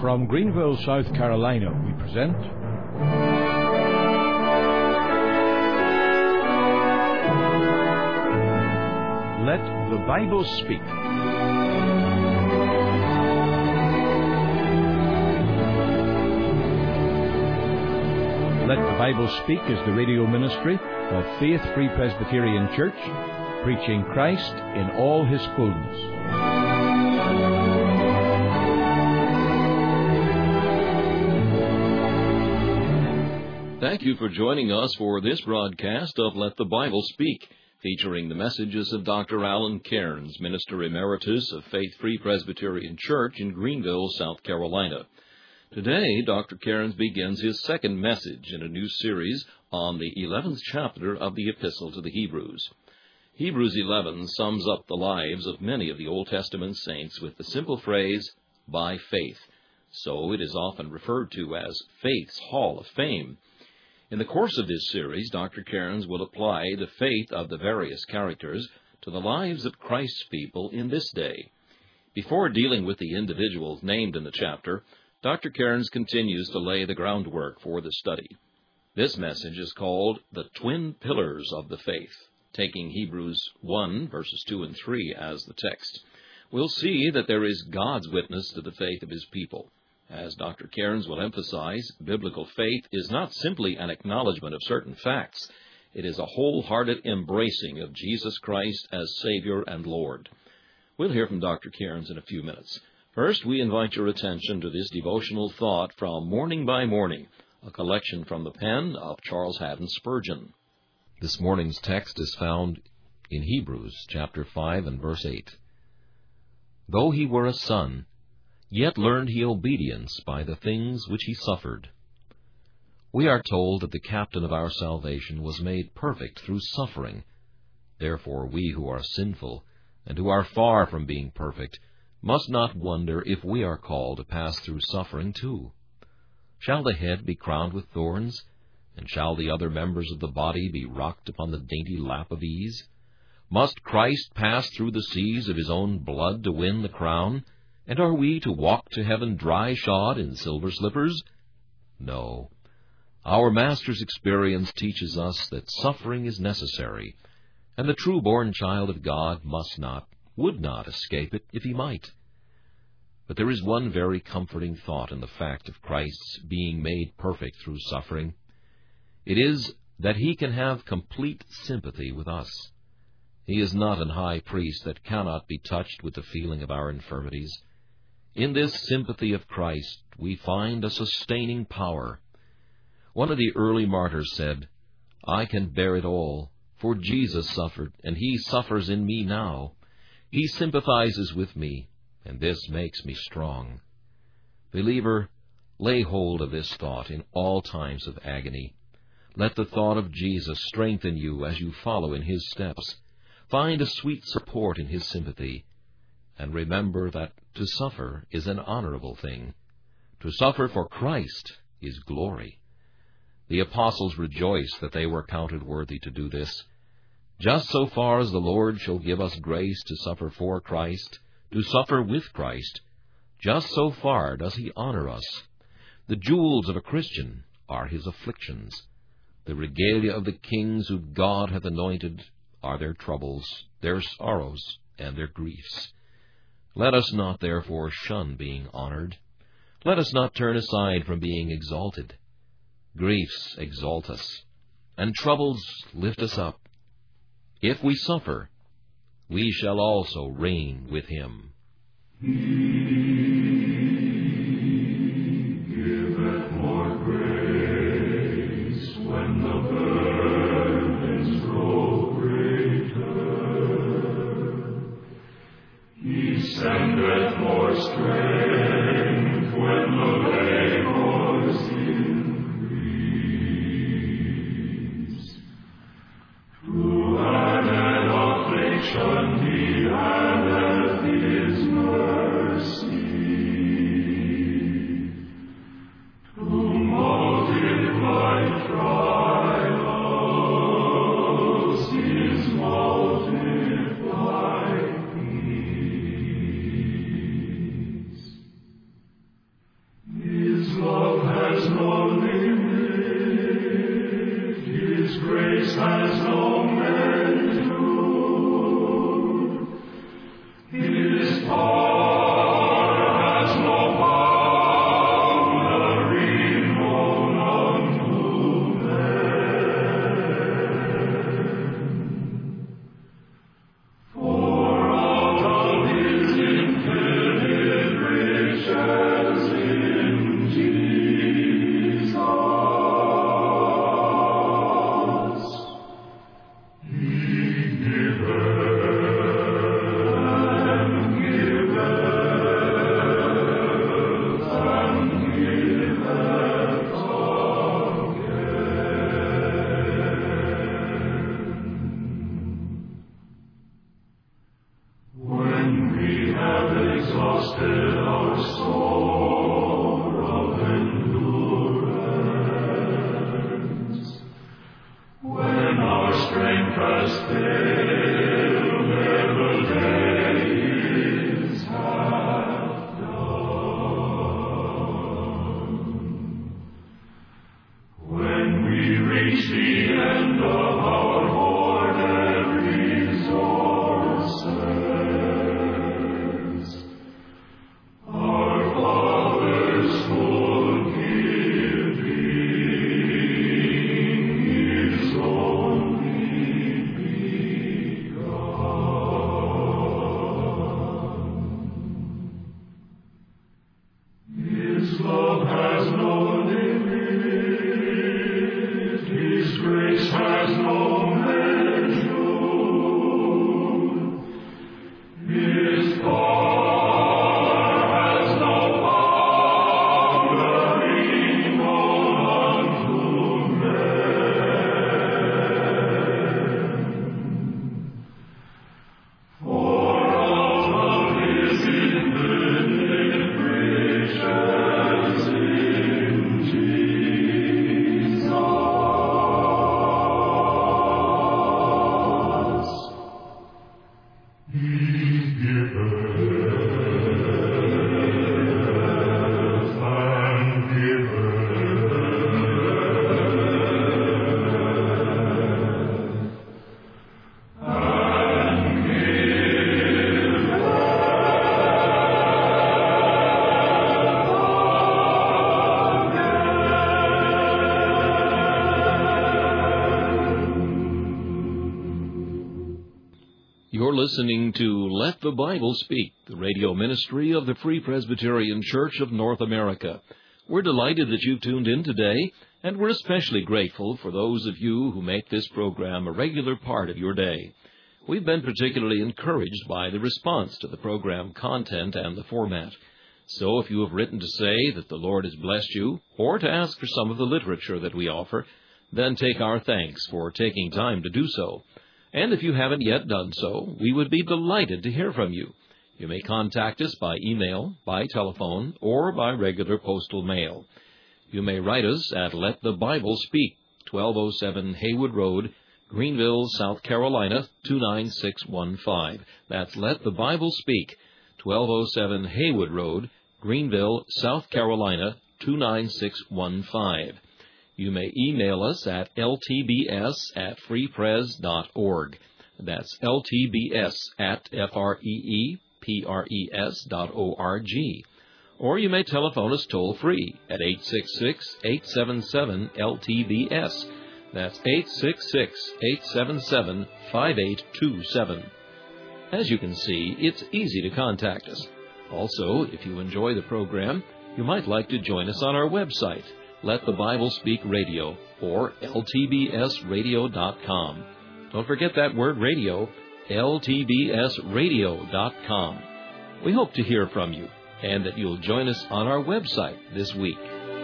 From Greenville, South Carolina, we present Let the Bible Speak. Let the Bible Speak is the radio ministry of Faith Free Presbyterian Church, preaching Christ in all His fullness. Thank you for joining us for this broadcast of Let the Bible Speak, featuring the messages of Dr. Alan Cairns, Minister Emeritus of Faith Free Presbyterian Church in Greenville, South Carolina. Today, Dr. Cairns begins his second message in a new series on the 11th chapter of the Epistle to the Hebrews. Hebrews 11 sums up the lives of many of the Old Testament saints with the simple phrase, by faith. So it is often referred to as Faith's Hall of Fame. In the course of this series, Dr. Cairns will apply the faith of the various characters to the lives of Christ's people in this day. Before dealing with the individuals named in the chapter, Dr. Cairns continues to lay the groundwork for the study. This message is called The Twin Pillars of the Faith, taking Hebrews 1, verses 2 and 3 as the text. We'll see that there is God's witness to the faith of His people. As Dr. Cairns will emphasize, biblical faith is not simply an acknowledgement of certain facts. It is a wholehearted embracing of Jesus Christ as Savior and Lord. We'll hear from Dr. Cairns in a few minutes. First, we invite your attention to this devotional thought from Morning by Morning, a collection from the pen of Charles Haddon Spurgeon. This morning's text is found in Hebrews chapter 5 and verse 8. Though he were a son, yet learned he obedience by the things which he suffered. We are told that the captain of our salvation was made perfect through suffering. Therefore we who are sinful, and who are far from being perfect, must not wonder if we are called to pass through suffering too. Shall the head be crowned with thorns, and shall the other members of the body be rocked upon the dainty lap of ease? Must Christ pass through the seas of His own blood to win the crown? And are we to walk to heaven dry-shod in silver slippers? No. Our Master's experience teaches us that suffering is necessary, and the true-born child of God would not escape it if he might. But there is one very comforting thought in the fact of Christ's being made perfect through suffering. It is that He can have complete sympathy with us. He is not an high priest that cannot be touched with the feeling of our infirmities. In this sympathy of Christ, we find a sustaining power. One of the early martyrs said, I can bear it all, for Jesus suffered, and He suffers in me now. He sympathizes with me, and this makes me strong. Believer, lay hold of this thought in all times of agony. Let the thought of Jesus strengthen you as you follow in His steps. Find a sweet support in His sympathy. And remember that to suffer is an honorable thing. To suffer for Christ is glory. The apostles rejoiced that they were counted worthy to do this. Just so far as the Lord shall give us grace to suffer for Christ, to suffer with Christ, just so far does He honor us. The jewels of a Christian are his afflictions. The regalia of the kings whom God hath anointed are their troubles, their sorrows, and their griefs. Let us not, therefore, shun being honored. Let us not turn aside from being exalted. Griefs exalt us, and troubles lift us up. If we suffer, we shall also reign with Him. Sendeth more strength when the labors increase. Through an affliction He addeth His mercy. listening to Let the Bible Speak, the radio ministry of the Free Presbyterian Church of North America. We're delighted that you've tuned in today, and we're especially grateful for those of you who make this program a regular part of your day. We've been particularly encouraged by the response to the program content and the format. So if you have written to say that the Lord has blessed you, or to ask for some of the literature that we offer, then take our thanks for taking time to do so. And if you haven't yet done so, we would be delighted to hear from you. You may contact us by email, by telephone, or by regular postal mail. You may write us at Let the Bible Speak, 1207 Haywood Road, Greenville, South Carolina, 29615. That's Let the Bible Speak, 1207 Haywood Road, Greenville, South Carolina, 29615. You may email us at ltbs@freepres.org. That's ltbs@freepres.org. Or you may telephone us toll-free at 866-877-LTBS. That's 866-877-5827. As you can see, it's easy to contact us. Also, if you enjoy the program, you might like to join us on our website, Let the Bible Speak Radio, or ltbsradio.com. Don't forget that word radio, ltbsradio.com. We hope to hear from you, and that you'll join us on our website this week.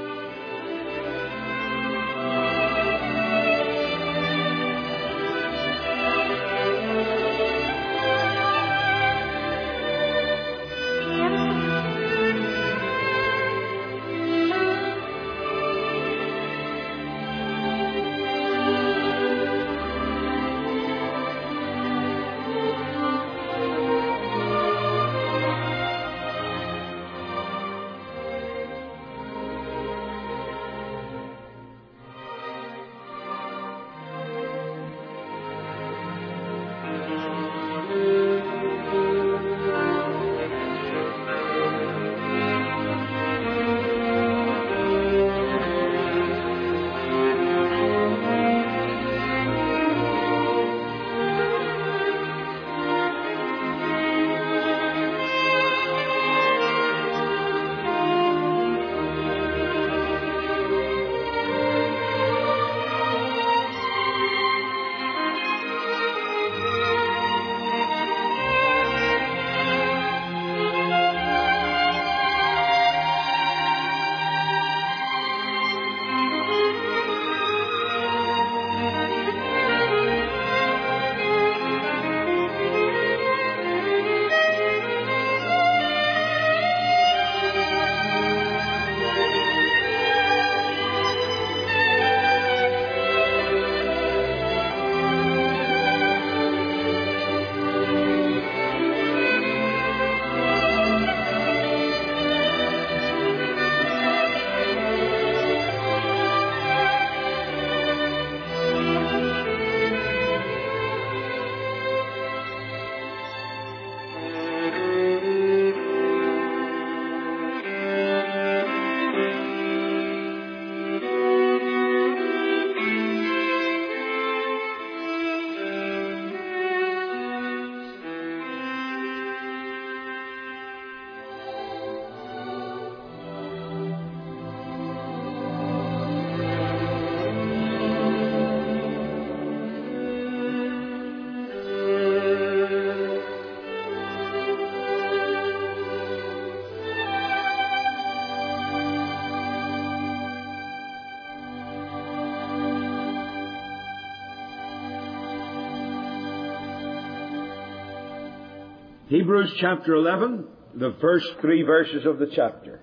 Hebrews chapter 11, the first 3 verses of the chapter.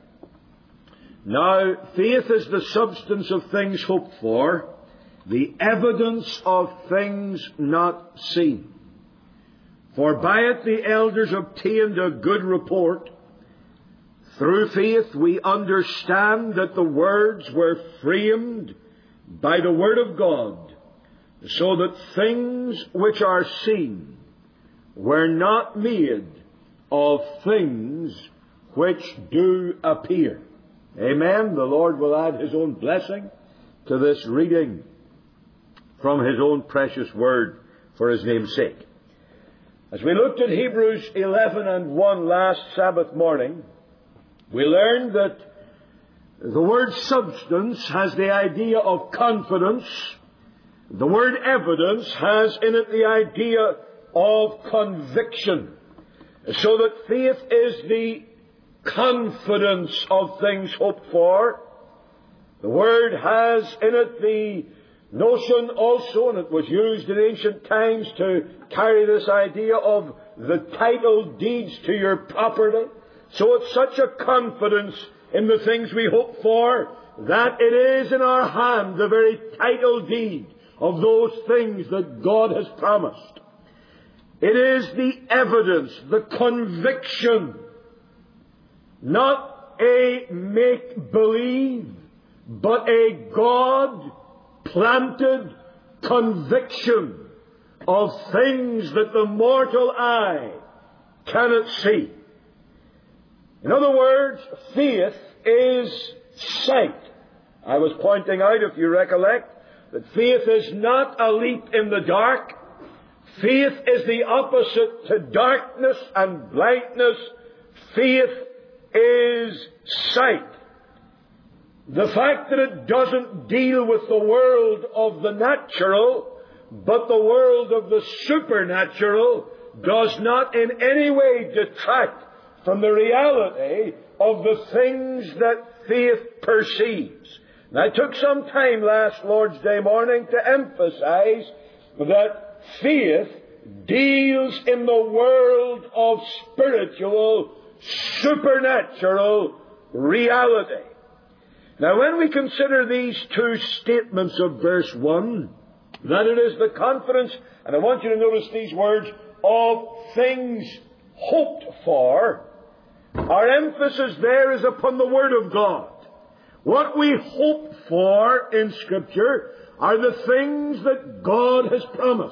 Now, faith is the substance of things hoped for, the evidence of things not seen. For by it the elders obtained a good report. Through faith we understand that the words were framed by the word of God, so that things which are seen were not made of things which do appear. Amen. The Lord will add His own blessing to this reading from His own precious word for His name's sake. As we looked at Hebrews 11:1 last Sabbath morning, we learned that the word substance has the idea of confidence. The word evidence has in it the idea of conviction. So that faith is the confidence of things hoped for. The word has in it the notion also, and it was used in ancient times to carry this idea of the title deeds to your property. So it's such a confidence in the things we hope for that it is in our hand the very title deed of those things that God has promised. It is the evidence, the conviction, not a make-believe, but a God-planted conviction of things that the mortal eye cannot see. In other words, faith is sight. I was pointing out, if you recollect, that faith is not a leap in the dark. Faith is the opposite to darkness and blindness. Faith is sight. The fact that it doesn't deal with the world of the natural, but the world of the supernatural, does not in any way detract from the reality of the things that faith perceives. And I took some time last Lord's Day morning to emphasize that faith deals in the world of spiritual, supernatural reality. Now, when we consider these two statements of verse 1, that it is the confidence, and I want you to notice these words, of things hoped for, our emphasis there is upon the Word of God. What we hope for in Scripture are the things that God has promised.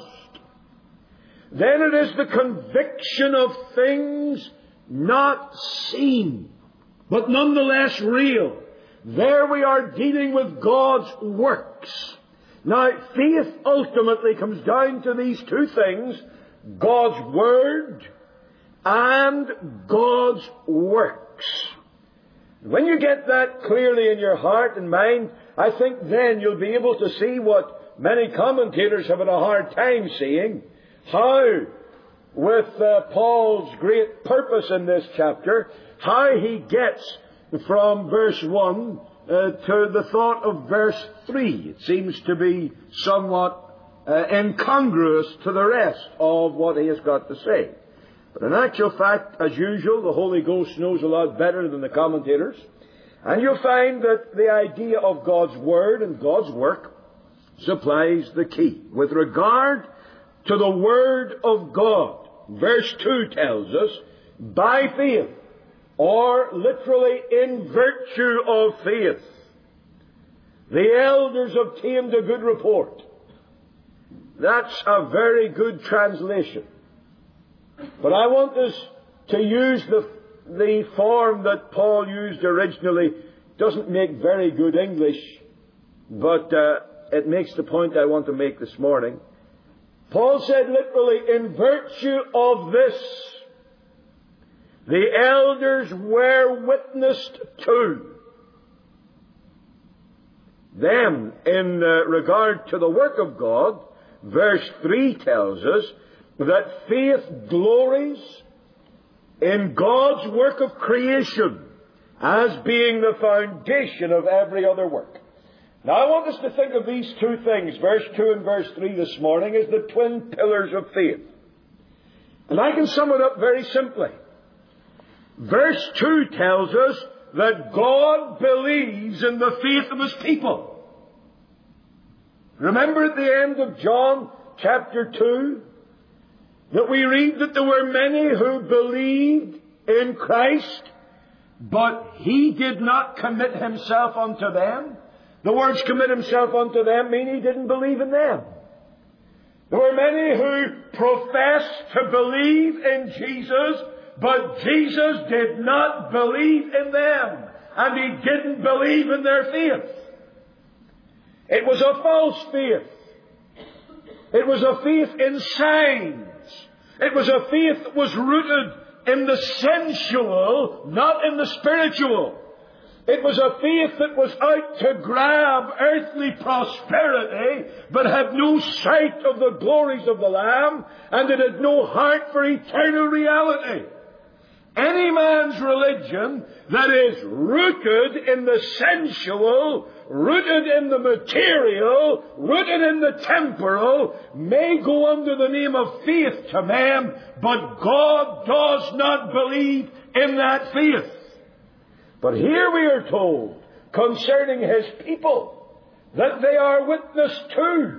Then it is the conviction of things not seen, but nonetheless real. There we are dealing with God's works. Now, faith ultimately comes down to these two things: God's Word and God's works. When you get that clearly in your heart and mind, I think then you'll be able to see what many commentators have had a hard time seeing. How, with Paul's great purpose in this chapter, how he gets from verse 1 to the thought of verse 3. It seems to be somewhat incongruous to the rest of what he has got to say. But in actual fact, as usual, the Holy Ghost knows a lot better than the commentators. And you'll find that the idea of God's Word and God's work supplies the key. With regard to the Word of God, verse 2 tells us, by faith, or literally in virtue of faith, the elders obtained a good report. That's a very good translation. But I want us to use the form that Paul used originally. Doesn't make very good English, but it makes the point I want to make this morning. Paul said literally, in virtue of this, the elders were witnessed to. Then, in regard to the work of God, verse 3 tells us that faith glories in God's work of creation as being the foundation of every other work. Now, I want us to think of these two things, verse 2 and verse 3 this morning, as the twin pillars of faith. And I can sum it up very simply. Verse 2 tells us that God believes in the faith of His people. Remember at the end of John chapter 2 that we read that there were many who believed in Christ, but He did not commit Himself unto them. The words commit Himself unto them mean He didn't believe in them. There were many who professed to believe in Jesus, but Jesus did not believe in them, and He didn't believe in their faith. It was a false faith. It was a faith in signs. It was a faith that was rooted in the sensual, not in the spiritual. It was a faith that was out to grab earthly prosperity, but had no sight of the glories of the Lamb, and it had no heart for eternal reality. Any man's religion that is rooted in the sensual, rooted in the material, rooted in the temporal, may go under the name of faith to man, but God does not believe in that faith. But here we are told concerning His people that they are witness to.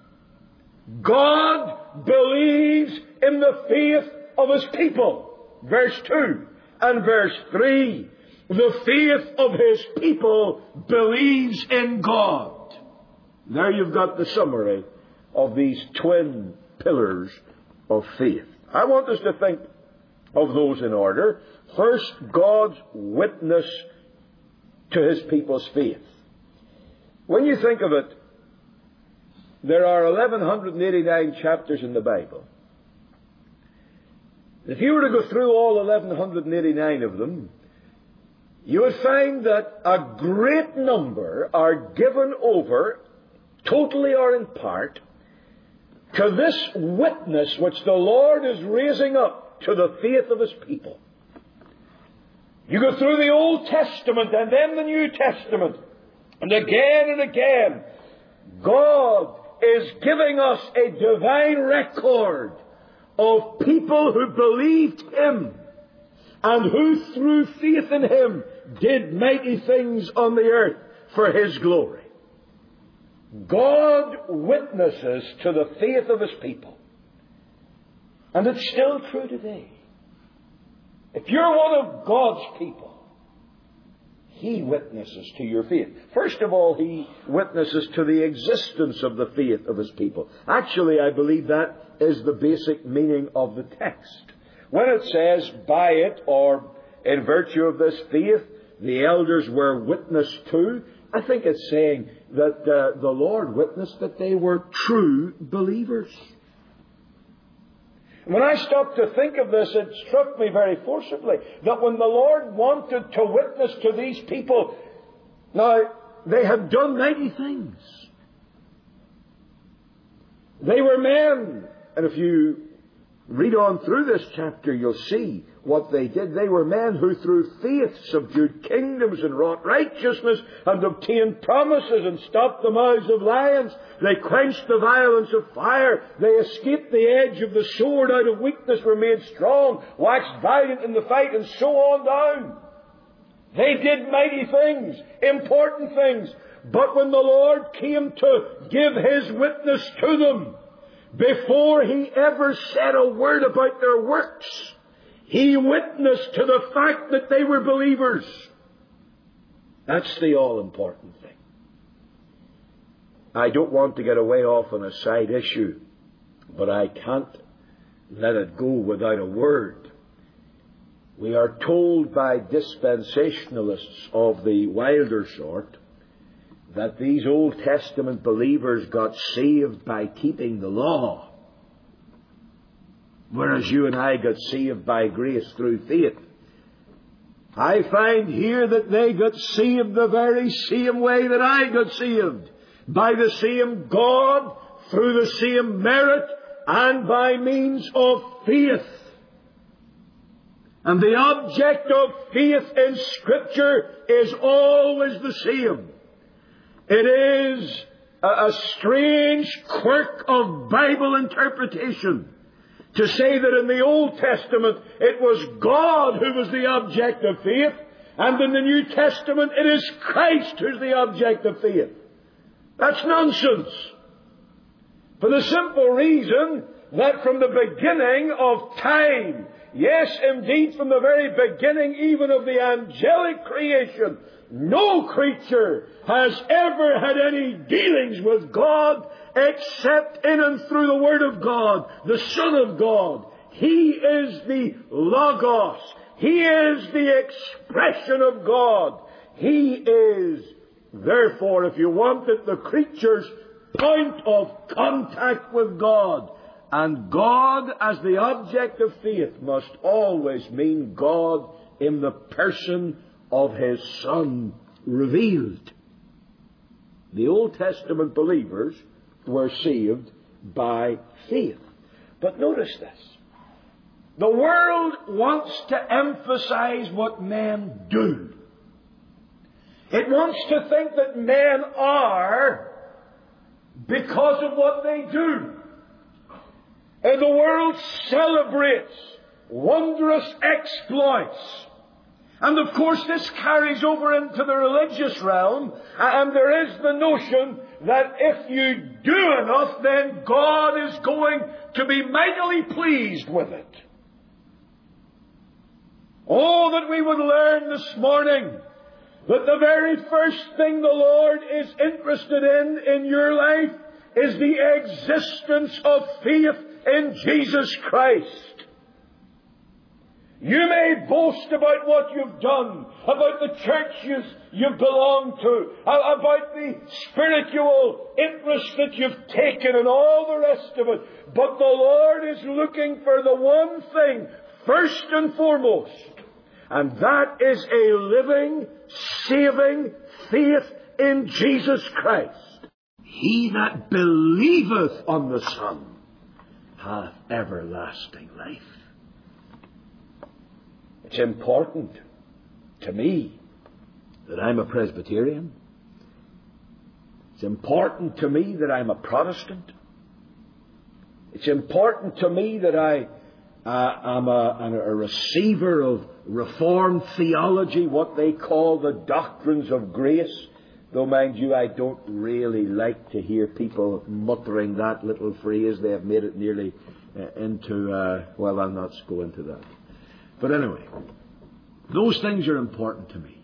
God believes in the faith of His people. Verse 2 and verse 3. The faith of His people believes in God. There you've got the summary of these twin pillars of faith. I want us to think of those in order. First, God's witness to His people's faith. When you think of it, there are 1,189 chapters in the Bible. If you were to go through all 1,189 of them, you would find that a great number are given over, totally or in part, to this witness which the Lord is raising up to the faith of His people. You go through the Old Testament and then the New Testament, and again, God is giving us a divine record of people who believed Him and who through faith in Him did mighty things on the earth for His glory. God witnesses to the faith of His people. And it's still true today. If you're one of God's people, He witnesses to your faith. First of all, He witnesses to the existence of the faith of His people. Actually, I believe that is the basic meaning of the text. When it says, by it, or in virtue of this faith, the elders were witnessed to, I think it's saying that the Lord witnessed that they were true believers. When I stopped to think of this, it struck me very forcibly that when the Lord wanted to witness to these people, now, they had done mighty things. They were men. And if you read on through this chapter, you'll see what they did. They were men who through faith subdued kingdoms and wrought righteousness and obtained promises and stopped the mouths of lions. They quenched the violence of fire. They escaped the edge of the sword. Out of weakness were made strong, waxed valiant in the fight, and so on down. They did mighty things, important things. But when the Lord came to give His witness to them, before He ever said a word about their works, He witnessed to the fact that they were believers. That's the all-important thing. I don't want to get away off on a side issue, but I can't let it go without a word. We are told by dispensationalists of the wilder sort that these Old Testament believers got saved by keeping the law, whereas you and I got saved by grace through faith. I find here that they got saved the very same way that I got saved, by the same God, through the same merit, and by means of faith. And the object of faith in Scripture is always the same. It is a strange quirk of Bible interpretation to say that in the Old Testament it was God who was the object of faith, and in the New Testament it is Christ who's the object of faith. That's nonsense. For the simple reason that from the beginning of time, yes, indeed, from the very beginning even of the angelic creation, no creature has ever had any dealings with God except in and through the Word of God, the Son of God. He is the Logos. He is the expression of God. He is, therefore, if you want it, the creature's point of contact with God. And God as the object of faith must always mean God in the person of His Son revealed. The Old Testament believers were saved by faith. But notice this. The world wants to emphasize what men do. It wants to think that men are because of what they do. And the world celebrates wondrous exploits. And of course this carries over into the religious realm, and there is the notion that if you do enough, then God is going to be mightily pleased with it. Oh, that we would learn this morning that the very first thing the Lord is interested in your life is the existence of faith in Jesus Christ. You may boast about what you've done, about the church you've belonged to, about the spiritual interest that you've taken and all the rest of it. But the Lord is looking for the one thing, first and foremost, and that is a living, saving faith in Jesus Christ. He that believeth on the Son hath everlasting life. It's important to me that I'm a Presbyterian. It's important to me that I'm a Protestant. It's important to me that I am a receiver of Reformed theology, what they call the doctrines of grace. Though, mind you, I don't really like to hear people muttering that little phrase. They have made it nearly into, well, I'll not go into that. But anyway, those things are important to me.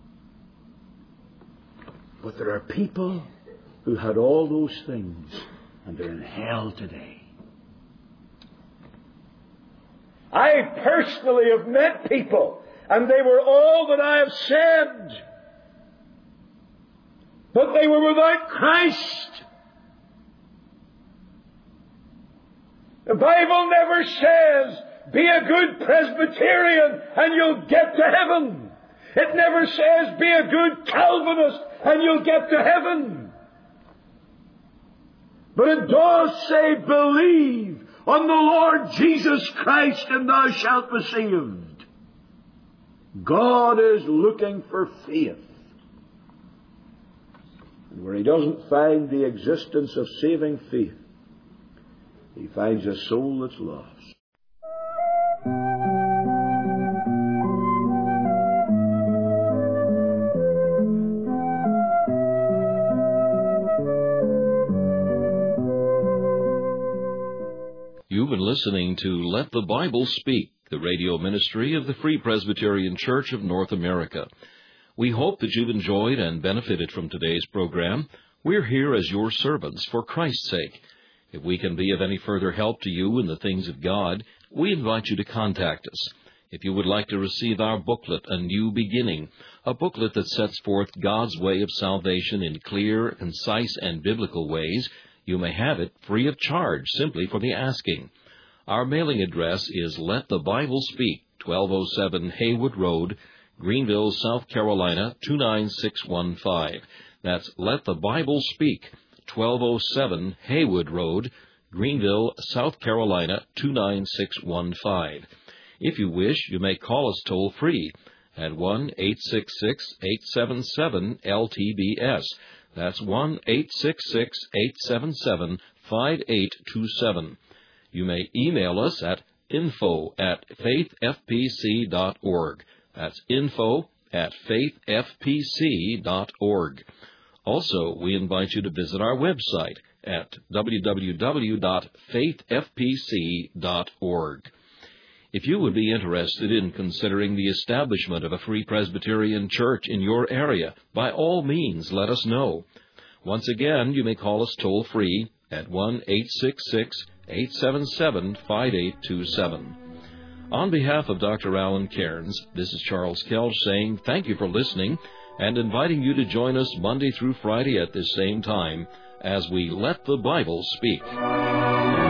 But there are people who had all those things and they're in hell today. I personally have met people and they were all that I have said, but they were without Christ. The Bible never says, be a good Presbyterian and you'll get to heaven. It never says, be a good Calvinist and you'll get to heaven. But it does say, believe on the Lord Jesus Christ and thou shalt be saved. God is looking for faith. And where He doesn't find the existence of saving faith, He finds a soul that's lost. You've been listening to Let the Bible Speak, the radio ministry of the Free Presbyterian Church of North America. We hope that you've enjoyed and benefited from today's program. We're here as your servants for Christ's sake. If we can be of any further help to you in the things of God, we invite you to contact us. If you would like to receive our booklet, A New Beginning, a booklet that sets forth God's way of salvation in clear, concise, and biblical ways, you may have it free of charge, simply for the asking. Our mailing address is Let the Bible Speak, 1207 Haywood Road, Greenville, South Carolina, 29615. That's Let the Bible Speak, 1207 Haywood Road, Greenville, South Carolina, 29615. If you wish, you may call us toll-free at 1-866-877-LTBS. That's 1-866-877-5827. You may email us at info@faithfpc.org. That's info@faithfpc.org. Also, we invite you to visit our website at www.faithfpc.org. If you would be interested in considering the establishment of a Free Presbyterian Church in your area, by all means, let us know. Once again, you may call us toll-free at 1-866-877-5827. On behalf of Dr. Alan Cairns, this is Charles Kelch saying thank you for listening and inviting you to join us Monday through Friday at this same time as we Let the Bible Speak.